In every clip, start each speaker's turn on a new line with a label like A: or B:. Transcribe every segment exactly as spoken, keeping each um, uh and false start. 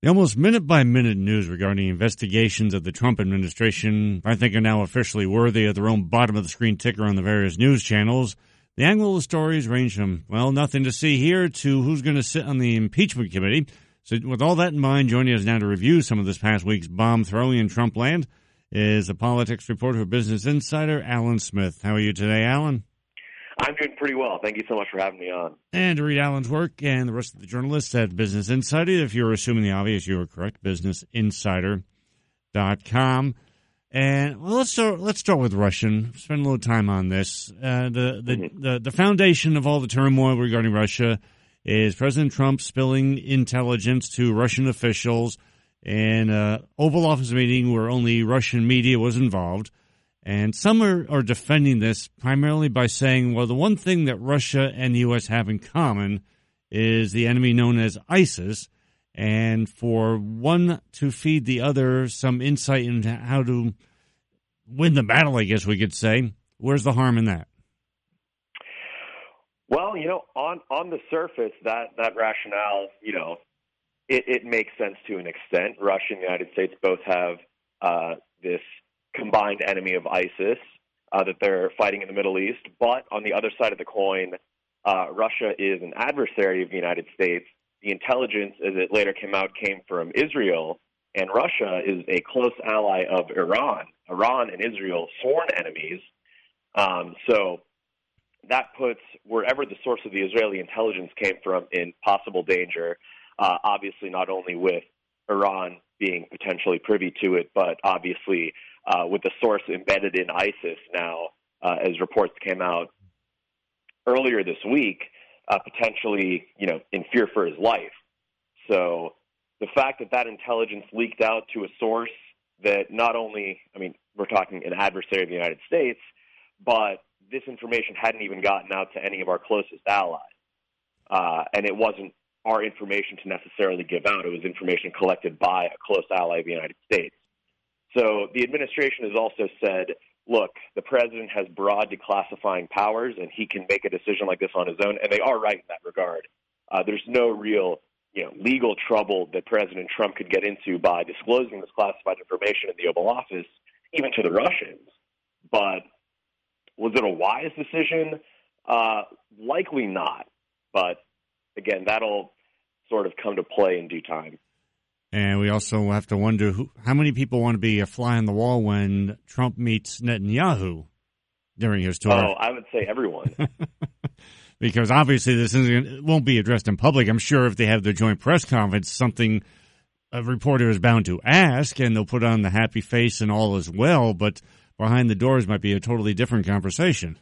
A: The almost minute-by-minute news regarding investigations of the Trump administration, I think, are now officially worthy of their own bottom-of-the-screen ticker on the various news channels. The angle of the stories range from, well, nothing to see here to who's going to sit on the impeachment committee. So with all that in mind, joining us now to review some of this past week's bomb-throwing in Trump land is a politics reporter for Business Insider, Alan Smith. How are you today, Alan?
B: I'm doing pretty well. Thank you so much for having me on.
A: And to read Alan's work and the rest of the journalists at Business Insider, if you're assuming the obvious, you are correct, business insider dot com. And well, let's start. Let's start with Russia. Spend a little time on this. Uh, the the, mm-hmm. the the foundation of all the turmoil regarding Russia is President Trump spilling intelligence to Russian officials in an Oval Office meeting where only Russian media was involved. And some are, are defending this primarily by saying, well, the one thing that Russia and the U S have in common is the enemy known as ISIS, and for one to feed the other some insight into how to win the battle, I guess we could say. Where's the harm in that?
B: Well, you know, on, on the surface, that, that rationale, you know, it, it makes sense to an extent. Russia and the United States both have uh, this combined enemy of ISIS uh, that they're fighting in the Middle East. But on the other side of the coin, uh, Russia is an adversary of the United States. The intelligence, as it later came out, came from Israel, and Russia is a close ally of Iran. Iran and Israel, sworn enemies. Um, so that puts wherever the source of the Israeli intelligence came from in possible danger, uh, obviously not only with Iran being potentially privy to it, but obviously Uh, with the source embedded in ISIS now, uh, as reports came out earlier this week, uh, potentially, you know, in fear for his life. So the fact that that intelligence leaked out to a source that not only, I mean, we're talking an adversary of the United States, but this information hadn't even gotten out to any of our closest allies. Uh, and it wasn't our information to necessarily give out. It was information collected by a close ally of the United States. So the administration has also said, look, the president has broad declassifying powers, and he can make a decision like this on his own, and they are right in that regard. Uh, there's no real, you know, legal trouble that President Trump could get into by disclosing this classified information in the Oval Office, even to the Russians. But was it a wise decision? Uh, likely not. But, again, that'll sort of come to play in due time.
A: And we also have to wonder who, how many people want to be a fly on the wall when Trump meets Netanyahu during his tour.
B: Oh, I would say everyone.
A: Because obviously this isn't, it won't be addressed in public. I'm sure if they have their joint press conference, something a reporter is bound to ask, and they'll put on the happy face and all as well. But behind the doors might be a totally different conversation.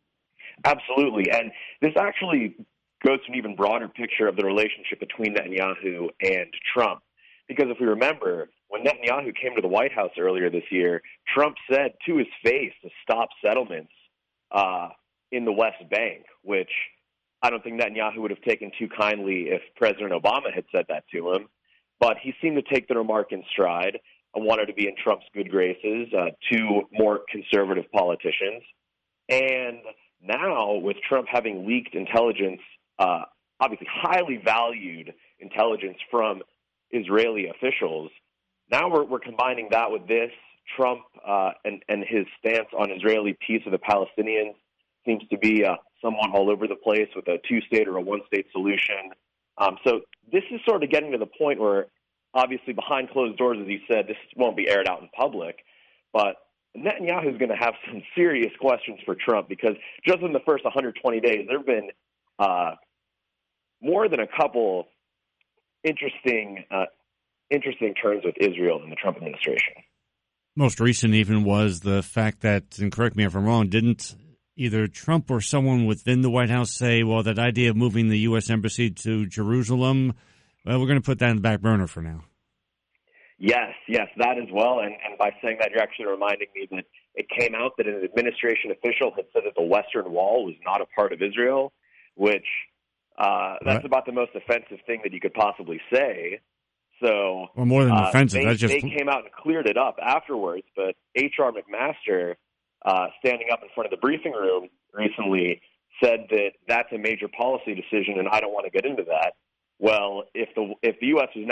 B: Absolutely. And this actually goes to an even broader picture of the relationship between Netanyahu and Trump. Because if we remember, when Netanyahu came to the White House earlier this year, Trump said to his face to stop settlements uh, in the West Bank, which I don't think Netanyahu would have taken too kindly if President Obama had said that to him. But he seemed to take the remark in stride and wanted to be in Trump's good graces, uh, two more conservative politicians. And now, with Trump having leaked intelligence, uh, obviously highly valued intelligence from Israeli officials, now we're, we're combining that with this. Trump uh, and, and his stance on Israeli peace with the Palestinians seems to be uh, somewhat all over the place with a two-state or a one-state solution. Um, so this is sort of getting to the point where, obviously, behind closed doors, as you said, this won't be aired out in public, but Netanyahu is going to have some serious questions for Trump because just in the first one hundred twenty days, there have been uh, more than a couple interesting uh, interesting turns with Israel in the Trump administration.
A: Most recent even was the fact that, and correct me if I'm wrong, didn't either Trump or someone within the White House say, well, that idea of moving the U S embassy to Jerusalem, well, we're going to put that in the back burner for now.
B: Yes, yes, that as well. And, and by saying that, you're actually reminding me that it came out that an administration official had said that the Western Wall was not a part of Israel, which uh, that's about the most offensive thing that you could possibly say. So,
A: well, more than
B: uh,
A: offensive,
B: they,
A: that's just...
B: they came out and cleared it up afterwards. But H R McMaster, uh, standing up in front of the briefing room recently, said that that's a major policy decision, and I don't want to get into that. Well, if the if the U S is now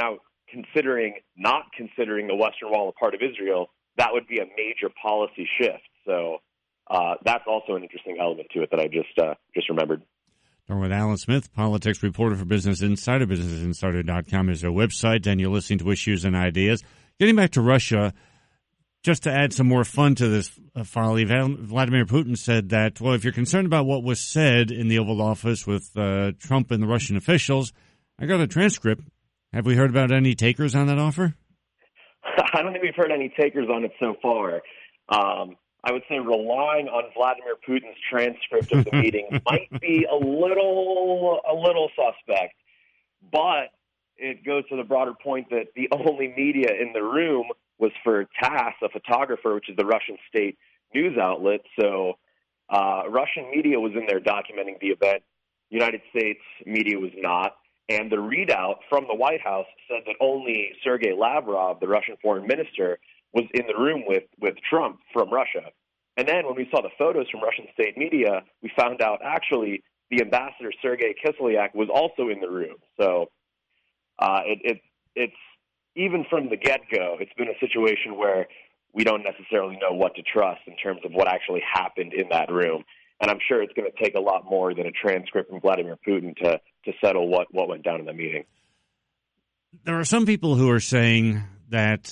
B: considering not considering the Western Wall a part of Israel, that would be a major policy shift. So uh, that's also an interesting element to it that I just uh, just remembered.
A: Talking with Alan Smith, politics reporter for Business Insider. business insider dot com is their website, and you're listening to Issues and Ideas. Getting back to Russia, just to add some more fun to this, uh, Farley, Vladimir Putin said that, well, if you're concerned about what was said in the Oval Office with uh, Trump and the Russian officials, I got a transcript. Have we heard about any takers on that offer?
B: I don't think we've heard any takers on it so far. Um, I would say relying on Vladimir Putin's transcript of the meeting might be a little, a little suspect, but it goes to the broader point that the only media in the room was for TASS, a photographer, which is the Russian state news outlet. So uh, Russian media was in there documenting the event. United States media was not. And the readout from the White House said that only Sergei Lavrov, the Russian foreign minister, was in the room with, with Trump from Russia. And then when we saw the photos from Russian state media, we found out actually the ambassador, Sergei Kislyak, was also in the room. So uh, it, it, it's even from the get-go, it's been a situation where we don't necessarily know what to trust in terms of what actually happened in that room. And I'm sure it's going to take a lot more than a transcript from Vladimir Putin to, to settle what, what went down in the meeting.
A: There are some people who are saying that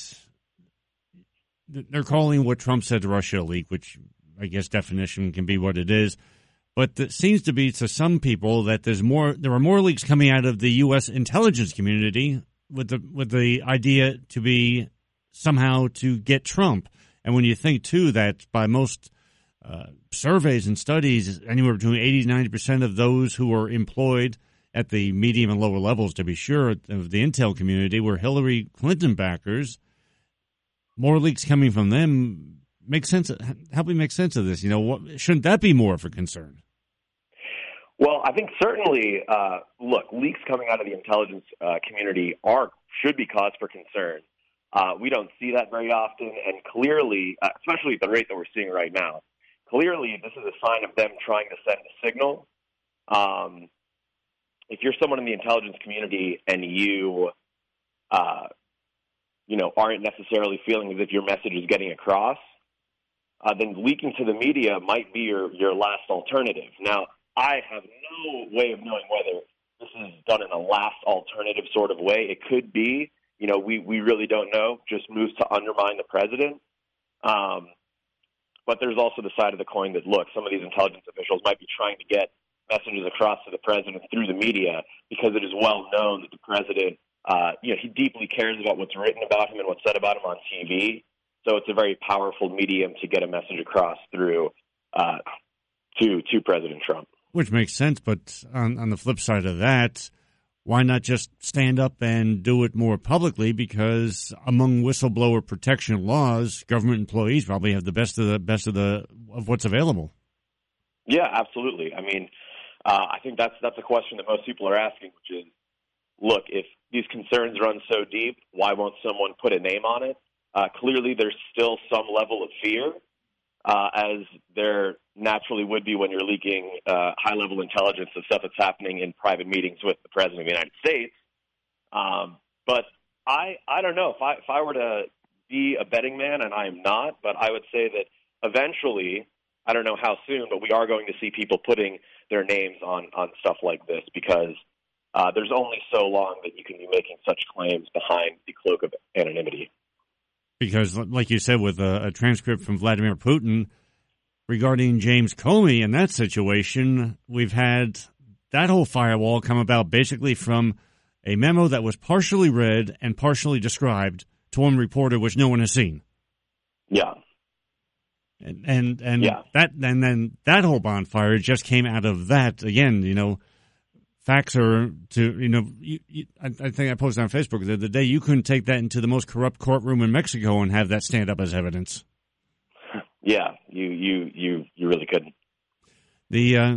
A: they're calling what Trump said to Russia a leak, which I guess definition can be what it is. But it seems to be to some people that there's more. There are more leaks coming out of the U S intelligence community with the with the idea to be somehow to get Trump. And when you think too that by most uh, surveys and studies, anywhere between eighty to ninety percent of those who are employed at the medium and lower levels, to be sure, of the intel community were Hillary Clinton backers. More leaks coming from them make sense. Help me make sense of this. You know, what, shouldn't that be more of a concern?
B: Well, I think certainly, uh, look, leaks coming out of the intelligence uh, community are should be cause for concern. Uh, we don't see that very often, and clearly, uh, especially at the rate that we're seeing right now, clearly this is a sign of them trying to send a signal. Um, if you're someone in the intelligence community and you, uh, you know, aren't necessarily feeling as if your message is getting across, uh, then leaking to the media might be your, your last alternative. Now, I have no way of knowing whether this is done in a last alternative sort of way. It could be, you know, we, we really don't know, just moves to undermine the president. Um, but there's also the side of the coin that, look, some of these intelligence officials might be trying to get messages across to the president through the media because it is well known that the president, uh, you know, he deeply cares about what's written about him and what's said about him on T V. So it's a very powerful medium to get a message across through uh, to to President Trump.
A: Which makes sense, but on, on the flip side of that, why not just stand up and do it more publicly? Because among whistleblower protection laws, government employees probably have the best of the best of the of what's available.
B: Yeah, absolutely. I mean, uh, I think that's that's a question that most people are asking, which is, look, if these concerns run so deep, why won't someone put a name on it? Uh, clearly, there's still some level of fear, uh, as there naturally would be when you're leaking uh, high-level intelligence of stuff that's happening in private meetings with the President of the United States. Um, but I, I don't know. If I, if I were to be a betting man, and I am not, but I would say that eventually, I don't know how soon, but we are going to see people putting their names on, on stuff like this because uh, there's only so long that you can be making such claims behind the cloak of anonymity.
A: Because, like you said, with a, a transcript from Vladimir Putin regarding James Comey in that situation, we've had that whole firewall come about basically from a memo that was partially read and partially described to one reporter, which no one has seen.
B: Yeah.
A: And and, and
B: yeah.
A: that and then that whole bonfire just came out of that. Again, you know, facts are to, you know, you, you, I, I think I posted on Facebook the other day, you couldn't take that into the most corrupt courtroom in Mexico and have that stand up as evidence.
B: Yeah, you you you, you really couldn't.
A: The uh,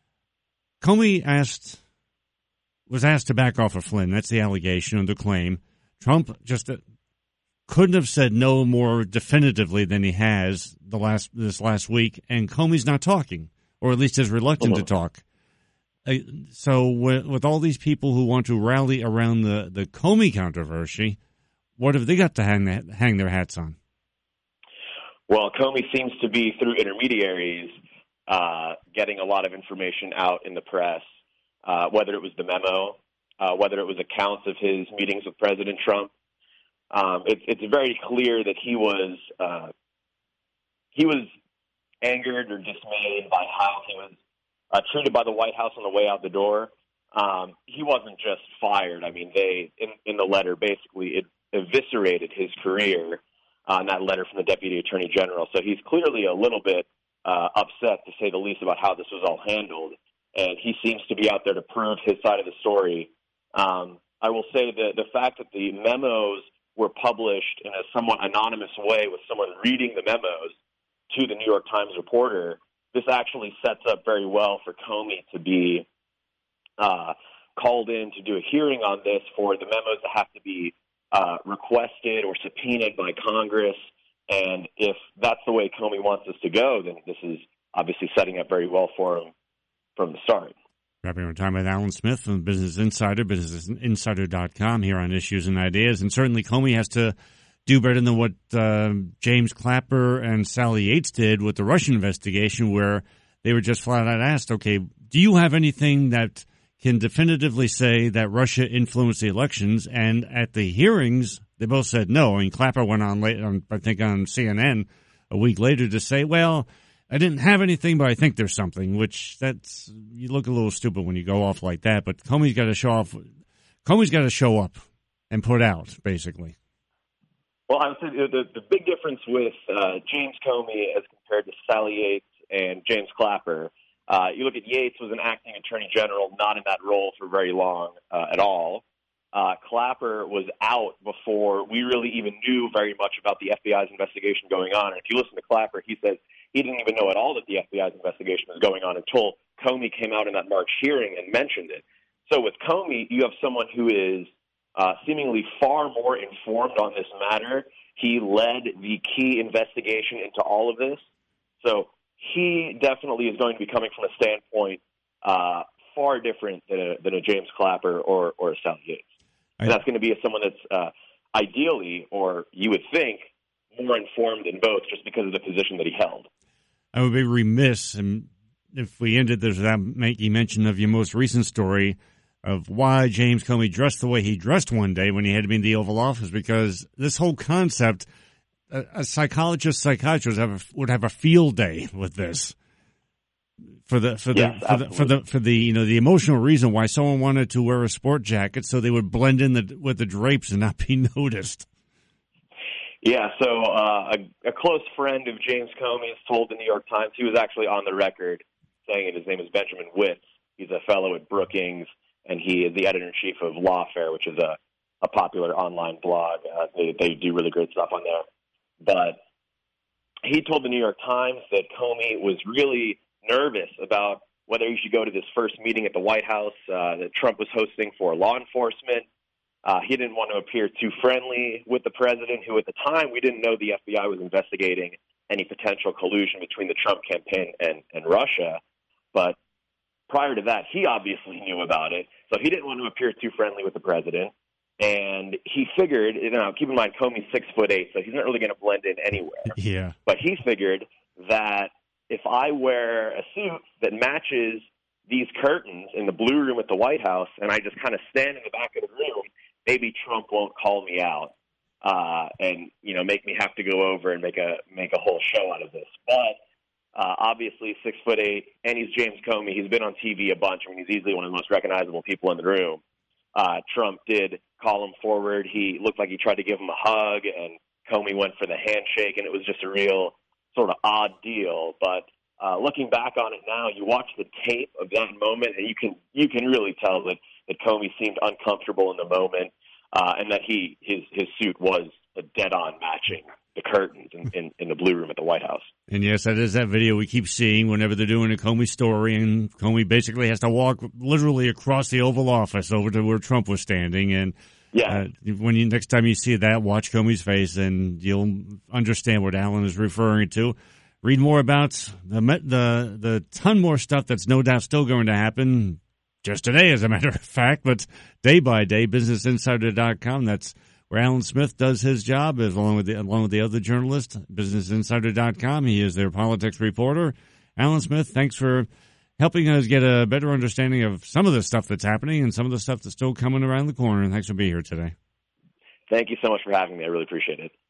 A: Comey asked was asked to back off of Flynn. That's the allegation and the claim. Trump just uh, couldn't have said no more definitively than he has the last this last week, and Comey's not talking, or at least is reluctant
B: uh-huh.
A: to talk. uh, so with, with all these people who want to rally around the, the Comey controversy, what have they got to hang, that, hang their hats on?
B: Well, Comey seems to be, through intermediaries, uh, getting a lot of information out in the press, uh, whether it was the memo, uh, whether it was accounts of his meetings with President Trump. Um, it, it's very clear that he was uh, he was angered or dismayed by how he was uh, treated by the White House on the way out the door. Um, he wasn't just fired. I mean, they in, in the letter basically it eviscerated his career on that letter from the Deputy Attorney General. So he's clearly a little bit uh, upset, to say the least, about how this was all handled. And he seems to be out there to prove his side of the story. Um, I will say that the fact that the memos were published in a somewhat anonymous way with someone reading the memos to the New York Times reporter, this actually sets up very well for Comey to be uh, called in to do a hearing on this, for the memos to have to be uh, requested or subpoenaed by Congress. And if that's the way Comey wants this to go, then this is obviously setting up very well for him from the start.
A: Wrapping our time with Alan Smith from Business Insider, business insider dot com, here on Issues and Ideas. And certainly Comey has to do better than what uh, James Clapper and Sally Yates did with the Russian investigation, where they were just flat out asked, okay, do you have anything that can definitively say that Russia influenced the elections? And at the hearings, they both said no. I mean, Clapper went on, late, on I think, on C N N a week later to say, well, I didn't have anything, but I think there's something, which that's, you look a little stupid when you go off like that. But Comey's got to show off, Comey's got to show up and put out, basically.
B: Well, I would say the, the big difference with uh, James Comey as compared to Sally Yates and James Clapper, uh, you look at Yates was an acting attorney general, not in that role for very long uh, at all. Uh, Clapper was out before we really even knew very much about the F B I's investigation going on. And if you listen to Clapper, he says he didn't even know at all that the F B I's investigation was going on until Comey came out in that March hearing and mentioned it. So with Comey, you have someone who is uh, seemingly far more informed on this matter. He led the key investigation into all of this. So he definitely is going to be coming from a standpoint uh, far different than a, than a James Clapper or, or a Sally Yates. And that's going to be someone that's uh, ideally, or you would think, more informed than both, just because of the position that he held.
A: I would be remiss and if we ended this without making mention of your most recent story of why James Comey dressed the way he dressed one day when he had to be in the Oval Office, because this whole concept, a, a psychologist, psychiatrist have a, would have a field day with this. For the for the,
B: yes,
A: for the for the for the you know the emotional reason why someone wanted to wear a sport jacket so they would blend in the, with the drapes and not be noticed.
B: Yeah, so uh, a, a close friend of James Comey has told the New York Times, he was actually on the record saying it. His name is Benjamin Witz. He's a fellow at Brookings, and he is the editor-in-chief of Lawfare, which is a, a popular online blog. Uh, they, they do really great stuff on there. But he told the New York Times that Comey was really nervous about whether he should go to this first meeting at the White House uh, that Trump was hosting for law enforcement. Uh, he didn't want to appear too friendly with the president, who at the time we didn't know the F B I was investigating any potential collusion between the Trump campaign and, and Russia. But prior to that, he obviously knew about it. So he didn't want to appear too friendly with the president. And he figured, you know, keep in mind, Comey's six foot eight, so he's not really going to blend in anywhere.
A: Yeah.
B: But he figured that if I wear a suit that matches these curtains in the blue room at the White House and I just kind of stand in the back of the room, maybe Trump won't call me out uh, and, you know, make me have to go over and make a make a whole show out of this. But uh, obviously six foot eight, and he's James Comey. He's been on T V a bunch. I mean, he's easily one of the most recognizable people in the room. Uh, Trump did call him forward. He looked like he tried to give him a hug, and Comey went for the handshake, and it was just a real sort of odd deal. But uh, looking back on it now, you watch the tape of that moment, and you can you can really tell that, that Comey seemed uncomfortable in the moment, uh, and that he his his suit was a dead-on matching the curtains in, in, in the blue room at the White House. And
A: yes, that is that video we keep seeing whenever they're doing a Comey story, and Comey basically has to walk literally across the Oval Office over to where Trump was standing. And
B: yeah,
A: uh, when you next time you see that, watch Comey's face, and you'll understand what Alan is referring to. Read more about the the the ton more stuff that's no doubt still going to happen. just today, as a matter of fact, but day by day, business insider dot com. That's where Alan Smith does his job, as along with the, along with the other journalists, business insider dot com. He is their politics reporter. Alan Smith, thanks for helping us get a better understanding of some of the stuff that's happening and some of the stuff that's still coming around the corner. And thanks for being here today.
B: Thank you so much for having me. I really appreciate it.